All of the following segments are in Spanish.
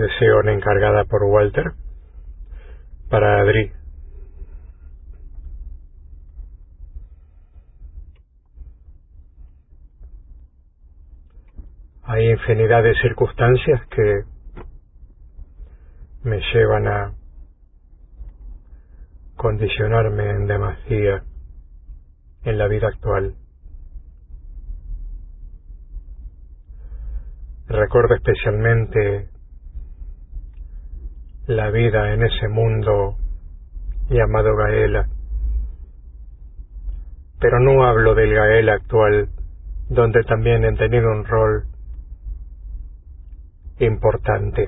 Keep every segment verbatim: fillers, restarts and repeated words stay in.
sesión encargada por Walter para Adri. Hay infinidad de circunstancias que me llevan a condicionarme en demasía en la vida actual. Recuerdo especialmente la vida en ese mundo llamado Gaela, pero no hablo del Gaela actual, donde también he tenido un rol importante.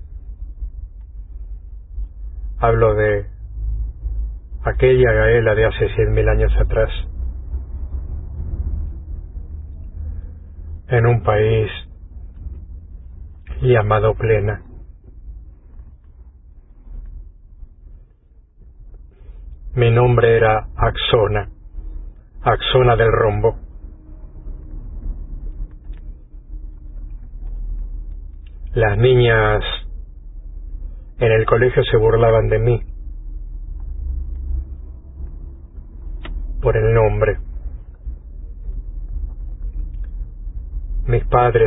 Hablo de aquella Gaela de hace cien mil años atrás, en un país llamado Plena. Mi nombre era Axona, Axona del Rombo. Las niñas en el colegio se burlaban de mí por el nombre. Mis padres,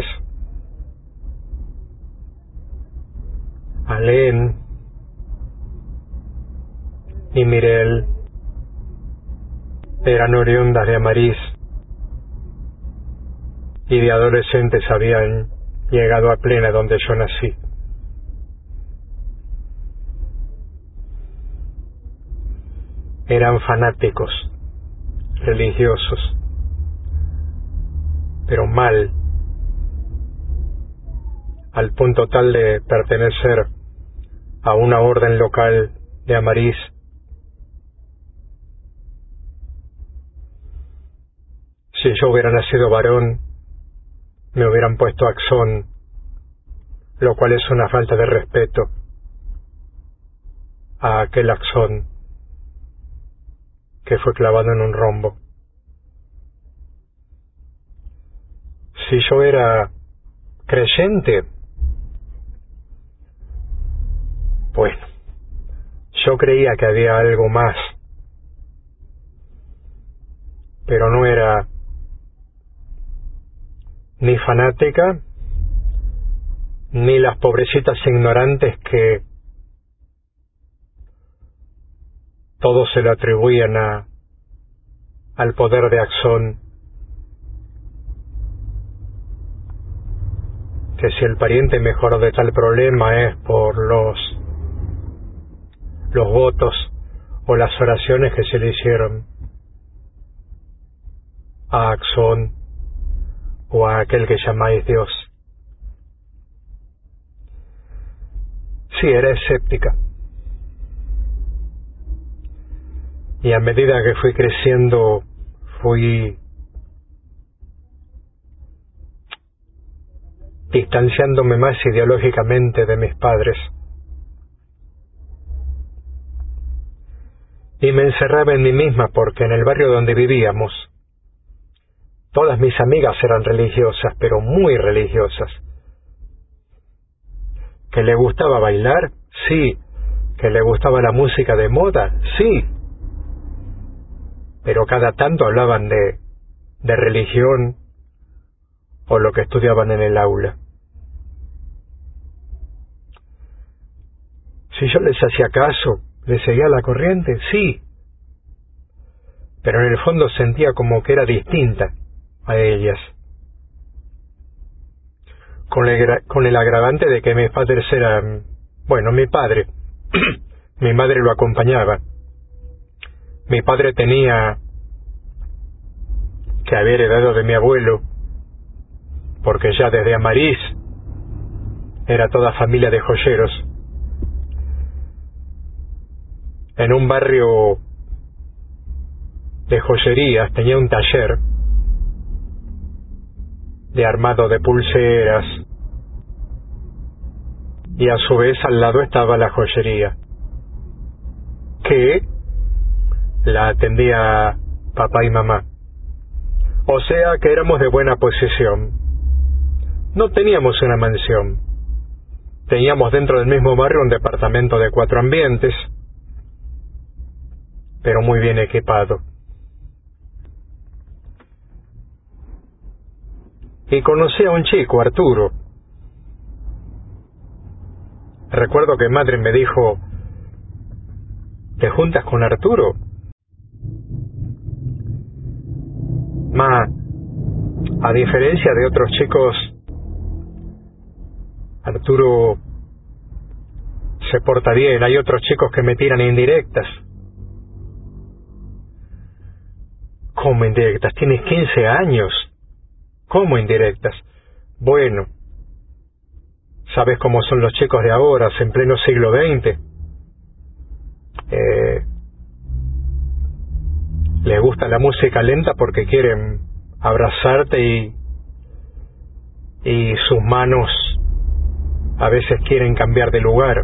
Alén y Mirel, eran oriundas de Amarís y de adolescentes habían llegado a Plena, donde yo nací. Eran fanáticos, religiosos, pero mal, al punto tal de pertenecer a una orden local de Amarís. Si yo hubiera nacido varón, me hubieran puesto Axón, lo cual es una falta de respeto a aquel Axón que fue clavado en un rombo. Si yo era creyente, bueno, yo creía que había algo más, pero no era ni fanática, ni las pobrecitas ignorantes que todos se lo atribuían a, al poder de Axón, que si el pariente mejoró de tal problema es por los los votos o las oraciones que se le hicieron a Axón o a aquel que llamáis Dios. Sí, era escéptica. Y a medida que fui creciendo, fui distanciándome más ideológicamente de mis padres. Y me encerraba en mí misma porque en el barrio donde vivíamos, todas mis amigas eran religiosas, pero muy religiosas. ¿Que le gustaba bailar? Sí. ¿Que le gustaba la música de moda? Sí. Pero cada tanto hablaban de, de religión o lo que estudiaban en el aula. Si yo les hacía caso, les seguía la corriente, sí. Pero en el fondo sentía como que era distinta a ellas. Con el, con el agravante de que mis padres eran, bueno, mi padre, mi madre lo acompañaba. Mi padre tenía que haber heredado de mi abuelo, porque ya desde Amarís era toda familia de joyeros. En un barrio de joyerías tenía un taller de armado de pulseras y a su vez al lado estaba la joyería que la atendía papá y mamá. O sea que éramos de buena posición. No teníamos una mansión, Teníamos dentro del mismo barrio un departamento de cuatro ambientes, pero muy bien equipado. Y conocí a un chico, Arturo. Recuerdo que madre me dijo, ¿te juntas con Arturo? Ma, a diferencia de otros chicos, Arturo se porta bien. Hay otros chicos que me tiran indirectas. ¿Cómo indirectas? Tienes quince años. ¿Cómo indirectas? Bueno, ¿sabes cómo son los chicos de ahora, en pleno siglo veinte? Eh, les gusta la música lenta porque quieren abrazarte y, y sus manos a veces quieren cambiar de lugar.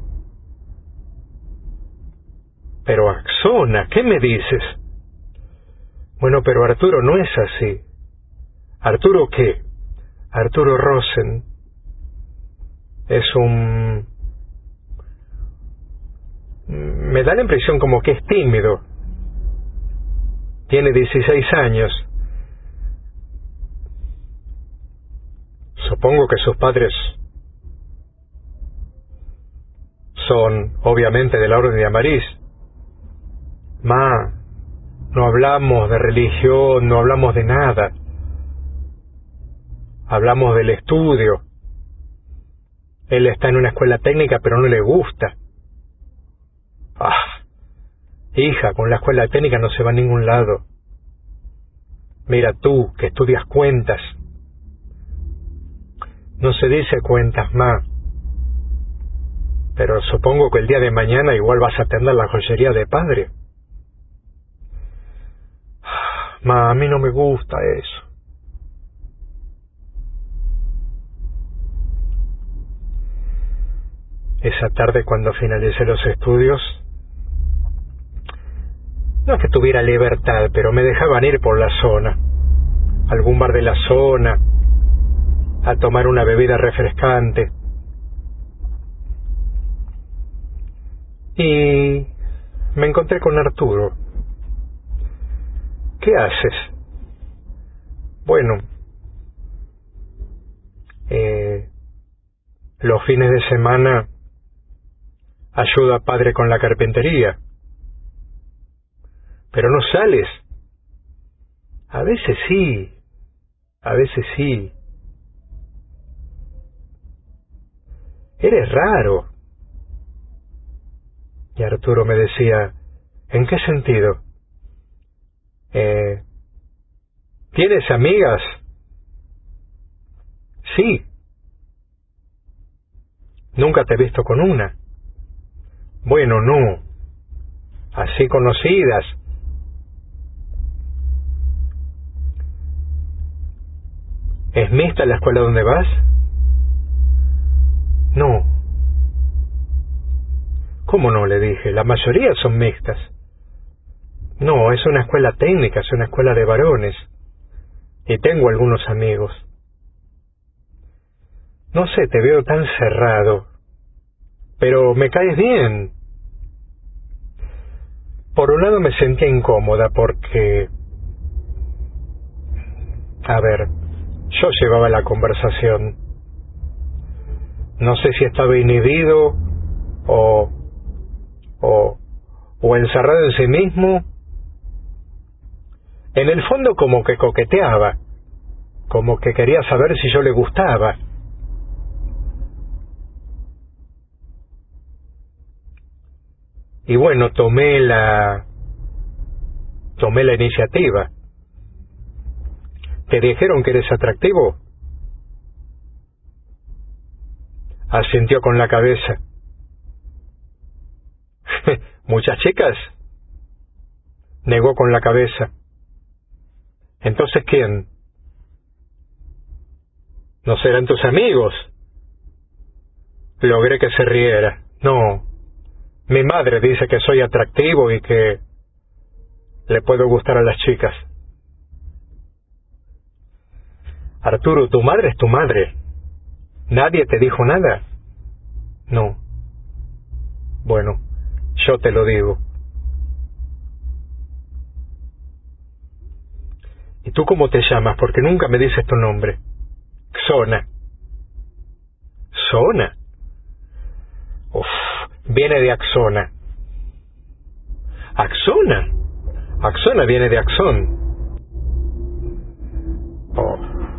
Pero Axona, ¿qué me dices? Bueno, pero Arturo no es así. ¿Arturo qué? Arturo Rosen es un... me da la impresión como que es tímido. Tiene dieciséis años. Supongo que sus padres son, obviamente, de la Orden de Amarís. Ma, no hablamos de religión, no hablamos de nada. Hablamos del estudio. Él está en una escuela técnica, pero no le gusta. Ah, hija, con la escuela técnica no se va a ningún lado. Mira tú, que estudias cuentas. No se dice cuentas, ma. Pero supongo que el día de mañana igual vas a atender la joyería de padre. Ma, a mí no me gusta eso. Esa tarde, cuando finalicé los estudios, no es que tuviera libertad, pero me dejaban ir por la zona, algún bar de la zona, a tomar una bebida refrescante. Y me encontré con Arturo. ¿Qué haces? Bueno, eh, los fines de semana ayudo a padre con la carpintería. Pero no sales. A veces sí, a veces sí. Eres raro. Y Arturo me decía, ¿en qué sentido? Eh, ¿Tienes amigas? Sí. Nunca te he visto con una. Bueno, no. Así conocidas. ¿Es mixta la escuela donde vas? No. ¿Cómo no? Le dije. La mayoría son mixtas. No, es una escuela técnica, es una escuela de varones. Y tengo algunos amigos. No sé, te veo tan cerrado. Pero me caes bien. Por un lado me sentía incómoda porque... A ver, yo llevaba la conversación. No sé si estaba inhibido o... o... o encerrado en sí mismo. En el fondo como que coqueteaba, como que quería saber si yo le gustaba. Y bueno, tomé la... tomé la iniciativa. ¿Te dijeron que eres atractivo? Asintió con la cabeza. ¿Muchas chicas? Negó con la cabeza. ¿Entonces quién? ¿No serán tus amigos? Logré que se riera. No. Mi madre dice que soy atractivo y que le puedo gustar a las chicas. Arturo, tu madre es tu madre. ¿Nadie te dijo nada? No. Bueno, yo te lo digo. ¿Y tú cómo te llamas? Porque nunca me dices tu nombre. Xona. ¿Zona? Uf, viene de axona. ¿Axona? Axona viene de axón. Oh.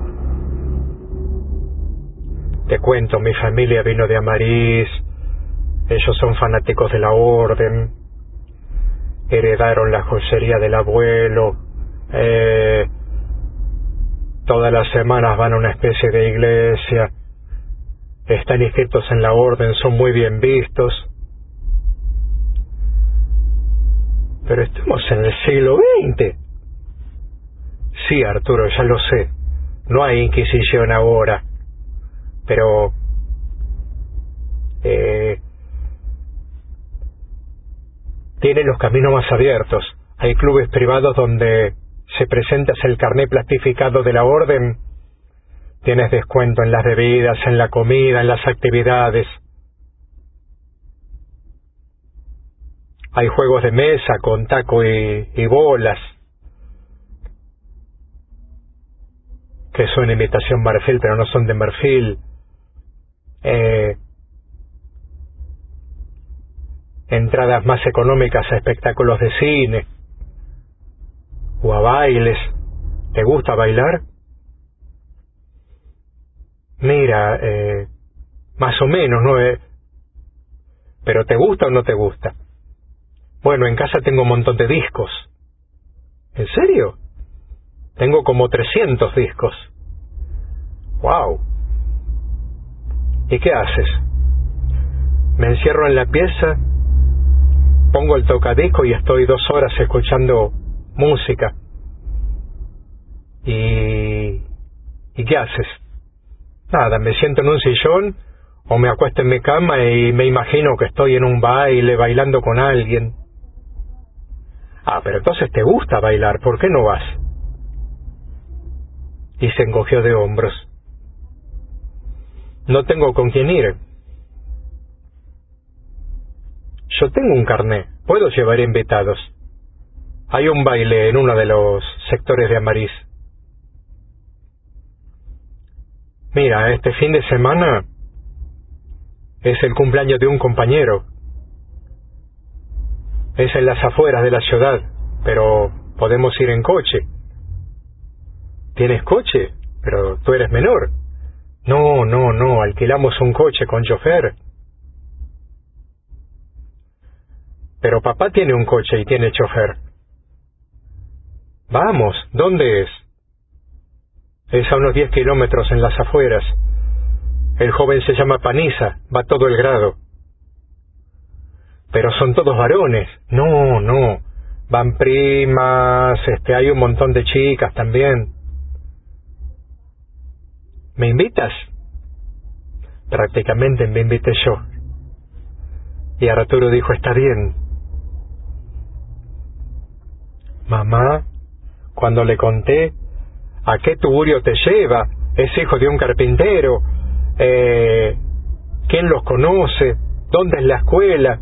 Te cuento, mi familia vino de Amarís. Ellos son fanáticos de la orden. Heredaron la joyería del abuelo. Eh, todas las semanas van a una especie de iglesia. Están inscritos en la orden, son muy bien vistos. Pero estamos en el siglo veinte. Sí, Arturo, ya lo sé. No hay Inquisición ahora. Pero... Eh, tienen los caminos más abiertos. Hay clubes privados donde se presentas el carné plastificado de la orden. Tienes descuento en las bebidas, en la comida, en las actividades. Hay juegos de mesa con taco y, y bolas, que son imitación marfil, pero no son de marfil. Eh, entradas más económicas a espectáculos de cine o a bailes. ¿Te gusta bailar? Mira, eh, más o menos, ¿no? Eh, ¿pero te gusta o no te gusta? Bueno, en casa tengo un montón de discos. ¿En serio? Tengo como trescientos discos. ¡Wow! ¿Y qué haces? Me encierro en la pieza, pongo el tocadisco y estoy dos horas escuchando música. ¿Y, ¿y qué haces? Nada, me siento en un sillón o me acuesto en mi cama y me imagino que estoy en un baile bailando con alguien. Ah, pero entonces te gusta bailar, ¿por qué no vas? Y se encogió de hombros. No tengo con quién ir. Yo tengo un carné, puedo llevar invitados. Hay un baile en uno de los sectores de Amarís. Mira, este fin de semana es el cumpleaños de un compañero. Es en las afueras de la ciudad, pero podemos ir en coche. ¿Tienes coche? Pero tú eres menor. No, no, no, alquilamos un coche con chofer. Pero papá tiene un coche y tiene chofer. Vamos, ¿dónde es? Es a unos diez kilómetros en las afueras. El joven se llama Paniza, va todo el grado. Pero son todos varones. No, no. Van primas, este, hay un montón de chicas también. ¿Me invitas? Prácticamente me invité yo. Y Arturo dijo, está bien. Mamá, cuando le conté, ¿a qué tugurio te lleva? Es hijo de un carpintero. Eh, ¿Quién los conoce? ¿Dónde es la escuela?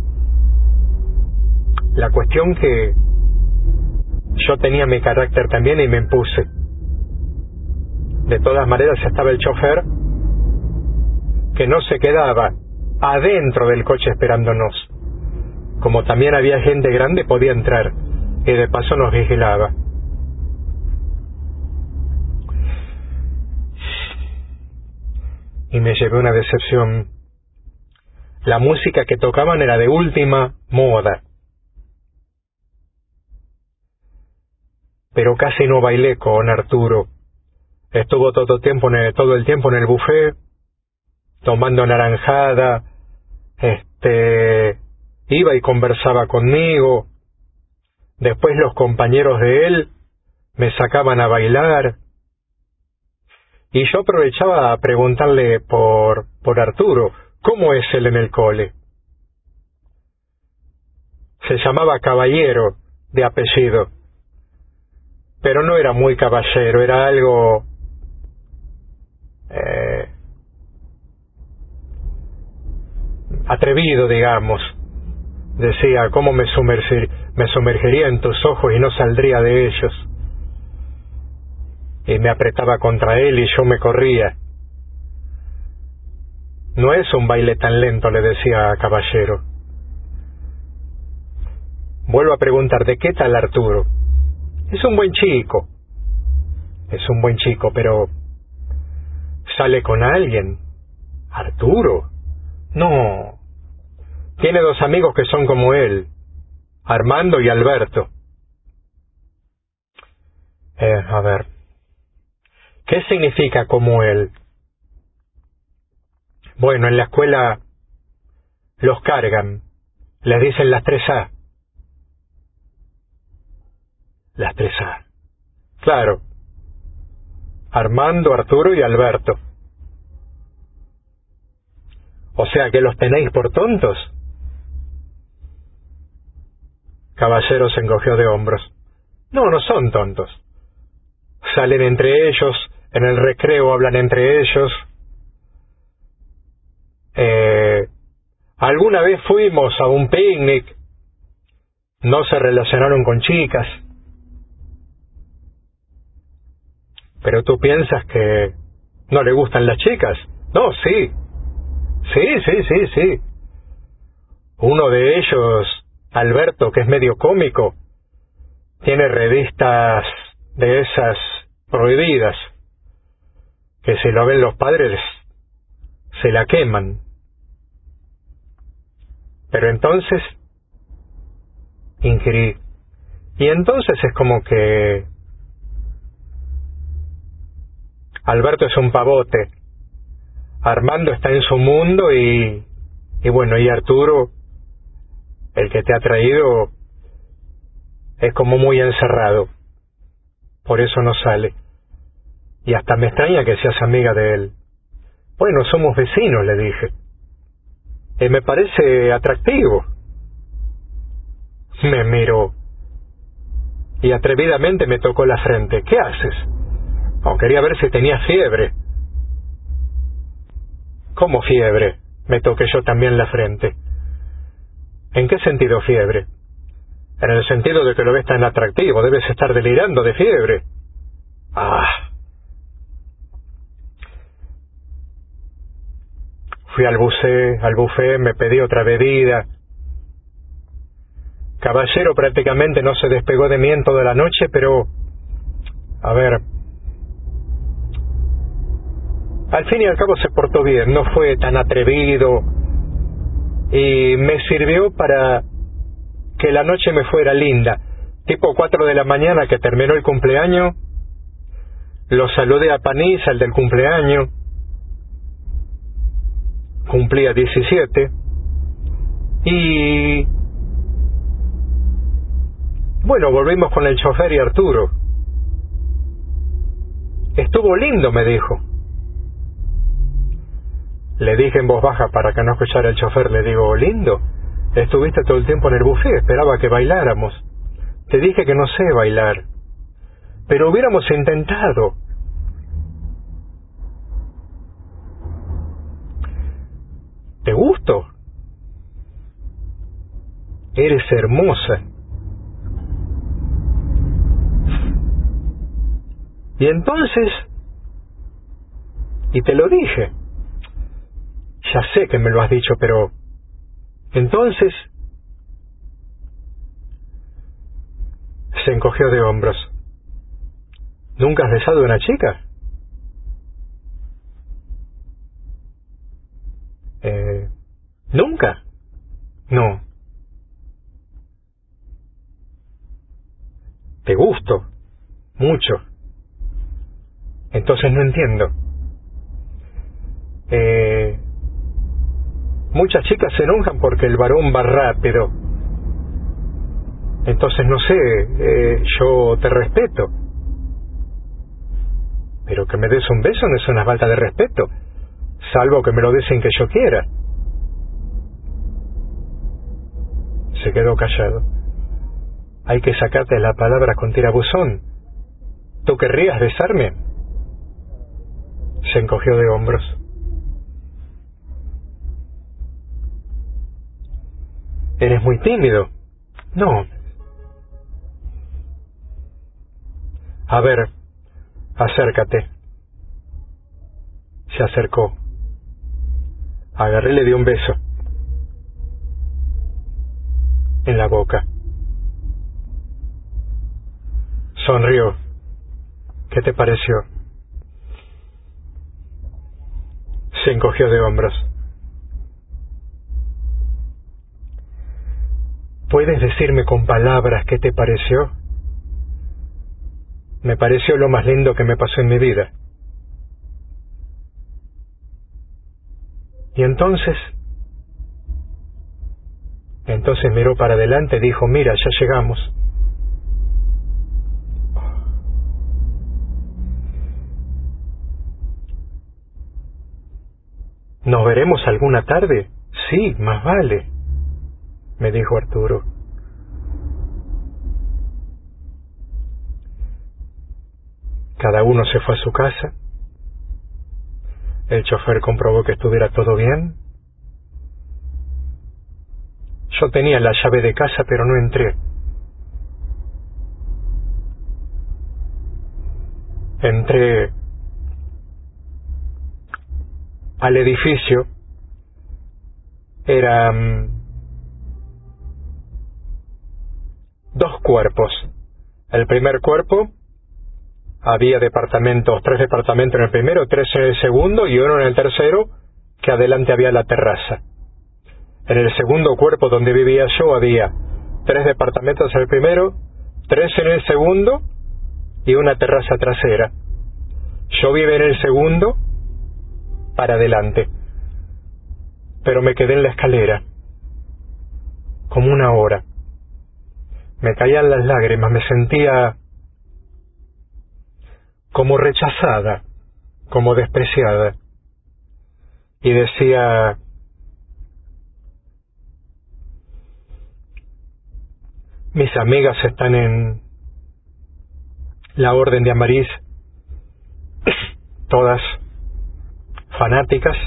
La cuestión que yo tenía mi carácter también y me impuse. De todas maneras estaba el chofer, que no se quedaba adentro del coche esperándonos. Como también había gente grande, podía entrar y de paso nos vigilaba. Y me llevé una decepción. La música que tocaban era de última moda. Pero casi no bailé con Arturo. Estuvo todo, tiempo en el, todo el tiempo en el buffet, tomando naranjada, este, iba y conversaba conmigo. Después los compañeros de él me sacaban a bailar. Y yo aprovechaba a preguntarle por, por Arturo, ¿cómo es él en el cole? Se llamaba Caballero, de apellido. Pero no era muy caballero, era algo... Eh, atrevido, digamos. Decía, ¿cómo me, sumergir, me sumergiría en tus ojos y no saldría de ellos? Y me apretaba contra él y yo me corría. No es un baile tan lento, le decía a Caballero. Vuelvo a preguntar, ¿de qué tal Arturo? Es un buen chico. Es un buen chico, pero ¿sale con alguien? ¿Arturo? No. Tiene dos amigos que son como él, Armando y Alberto. Eh, a ver, ¿qué significa como él? Bueno, en la escuela los cargan, les dicen las tres A. Las tres A. Claro. Armando, Arturo y Alberto. O sea que los tenéis por tontos. Caballero se encogió de hombros. No, no son tontos. Salen entre ellos, en el recreo hablan entre ellos. Eh, alguna vez fuimos a un picnic, no se relacionaron con chicas. Pero tú piensas que no le gustan las chicas. No, sí. Sí, sí, sí, sí. Uno de ellos, Alberto, que es medio cómico, tiene revistas de esas prohibidas, que si lo ven los padres, se la queman. Pero entonces, inquirí, y entonces es como que Alberto es un pavote, Armando está en su mundo y, y bueno, y Arturo, el que te ha traído, es como muy encerrado, por eso no sale. Y hasta me extraña que seas amiga de él. Bueno, somos vecinos, le dije. Y me parece atractivo. Me miró y atrevidamente me tocó la frente. ¿Qué haces? Oh, quería ver si tenía fiebre. ¿Cómo fiebre? Me toqué yo también la frente. ¿En qué sentido fiebre? En el sentido de que lo ves tan atractivo, debes estar delirando de fiebre. Ah. Fui al bucé, al buffet, me pedí otra bebida. Caballero prácticamente no se despegó de mí en toda la noche, pero... A ver... Al fin y al cabo se portó bien, no fue tan atrevido y me sirvió para que la noche me fuera linda. Tipo cuatro de la mañana que terminó el cumpleaños, lo saludé a Panisa, el del cumpleaños, cumplía diecisiete, y bueno, volvimos con el chofer y Arturo. Estuvo lindo, me dijo. Le dije en voz baja para que no escuchara el chofer, le digo, lindo, estuviste todo el tiempo en el buffet, esperaba que bailáramos. Te dije que no sé bailar, pero hubiéramos intentado. ¿Te gusto? Eres hermosa. Y entonces, y te lo dije, ya sé que me lo has dicho, pero entonces se encogió de hombros. ¿Nunca has besado a una chica? Eh, ¿Nunca? No. ¿Te gusto? Mucho. Entonces no entiendo. Eh, muchas chicas se enojan porque el varón va rápido. Entonces no sé, eh, yo te respeto. Pero que me des un beso no es una falta de respeto, salvo que me lo des sin que yo quiera. Se quedó callado. Hay que sacarte las palabras con tirabuzón. ¿Tú querrías besarme? Se encogió de hombros. ¿Eres muy tímido? No. A ver, acércate. Se acercó. Agarré y le di un beso en la boca. Sonrió. ¿Qué te pareció? Se encogió de hombros. ¿Puedes decirme con palabras qué te pareció? Me pareció lo más lindo que me pasó en mi vida. ¿Y entonces? Entonces miró para adelante y dijo, mira, ya llegamos. ¿Nos veremos alguna tarde? Sí, más vale, me dijo Arturo. Cada uno se fue a su casa. El chofer comprobó que estuviera todo bien. Yo tenía la llave de casa, pero no entré. Entré al edificio. Eran dos cuerpos. El primer cuerpo, había departamentos, tres departamentos en el primero, tres en el segundo y uno en el tercero, que adelante había la terraza. En el segundo cuerpo donde vivía yo había tres departamentos en el primero, tres en el segundo y una terraza trasera. Yo vivía en el segundo para adelante, pero me quedé en la escalera como una hora. Me caían las lágrimas, me sentía como rechazada, como despreciada. Y decía, mis amigas están en la Orden de Amariz, todas fanáticas.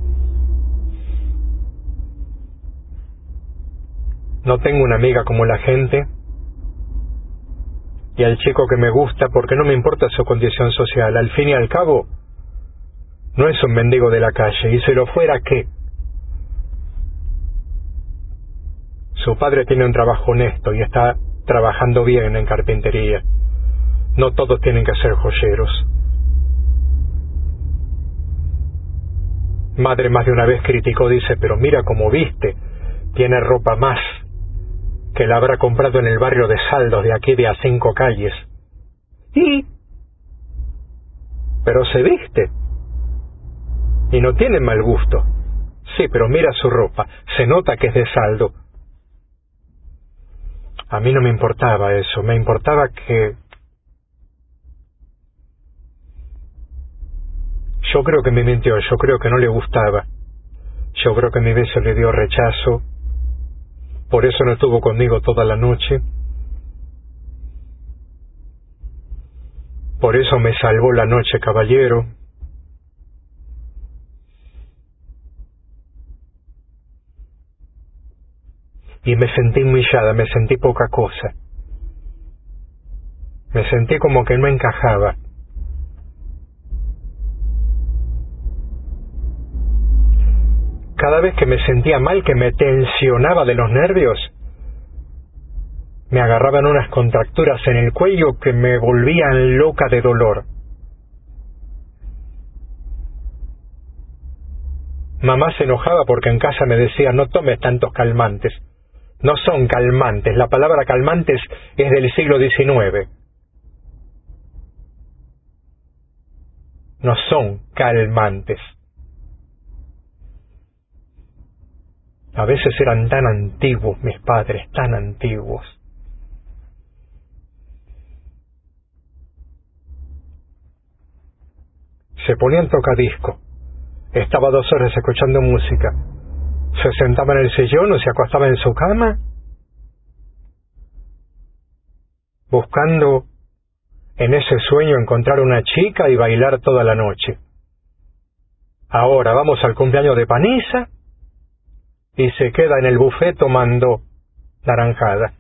No tengo una amiga como la gente. Y al chico que me gusta, porque no me importa su condición social, al fin y al cabo, no es un mendigo de la calle, y si lo fuera, ¿qué? Su padre tiene un trabajo honesto y está trabajando bien en carpintería. No todos tienen que ser joyeros. Madre más de una vez criticó, dice, pero mira cómo viste, tiene ropa más que la habrá comprado en el barrio de Saldos de aquí de a cinco calles. ¿Y? Pero se viste. Y no tiene mal gusto. Sí, pero mira su ropa, se nota que es de Saldo. A mí no me importaba eso, me importaba que... Yo creo que me mintió, yo creo que no le gustaba. Yo creo que mi beso le dio rechazo. Por eso no estuvo conmigo toda la noche. Por eso me salvó la noche, caballero. Y me sentí humillada, me sentí poca cosa. Me sentí como que no encajaba. Cada vez que me sentía mal, que me tensionaba de los nervios, me agarraban unas contracturas en el cuello que me volvían loca de dolor. Mamá se enojaba porque en casa me decía, no tomes tantos calmantes. No son calmantes, la palabra calmantes es del siglo diecinueve. No son calmantes. A veces eran tan antiguos mis padres, tan antiguos. Se ponían tocadisco. Estaba dos horas escuchando música. Se sentaba en el sillón o se acostaba en su cama, buscando en ese sueño encontrar una chica y bailar toda la noche. Ahora vamos al cumpleaños de Panisa, y se queda en el buffet tomando naranjada.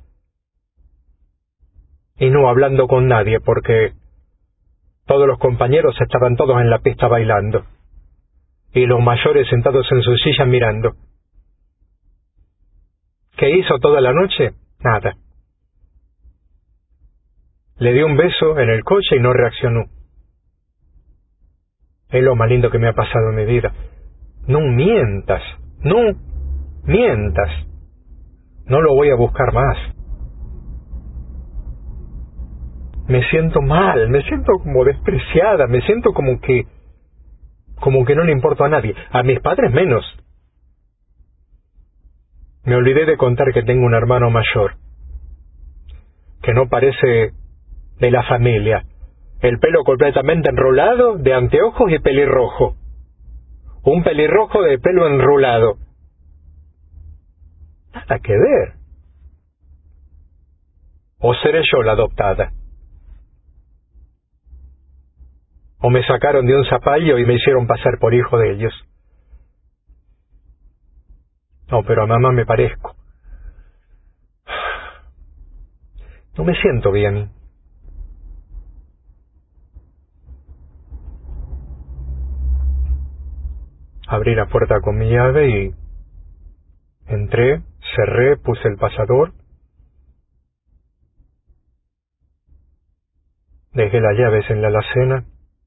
Y no hablando con nadie porque todos los compañeros estaban todos en la pista bailando y los mayores sentados en sus sillas mirando. ¿Qué hizo toda la noche? Nada. Le di un beso en el coche y no reaccionó. Es lo más lindo que me ha pasado en mi vida. No mientas, no mientas. No lo voy a buscar más. Me siento mal, me siento como despreciada, me siento como que, como que no le importo a nadie, a mis padres menos. Me olvidé de contar que tengo un hermano mayor, que no parece de la familia. El pelo completamente enrulado, de anteojos y pelirrojo. Un pelirrojo de pelo enrulado. Nada que ver. O seré yo la adoptada. O me sacaron de un zapallo y me hicieron pasar por hijo de ellos. No, pero a mamá me parezco. No me siento bien. Abrí la puerta con mi llave y entré, cerré, puse el pasador, dejé las llaves en la alacena,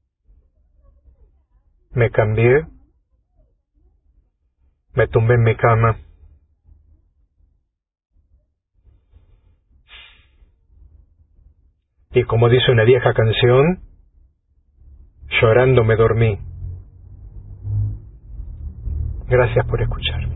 me cambié, me tumbé en mi cama y, como dice una vieja canción, llorando me dormí. Gracias por escuchar.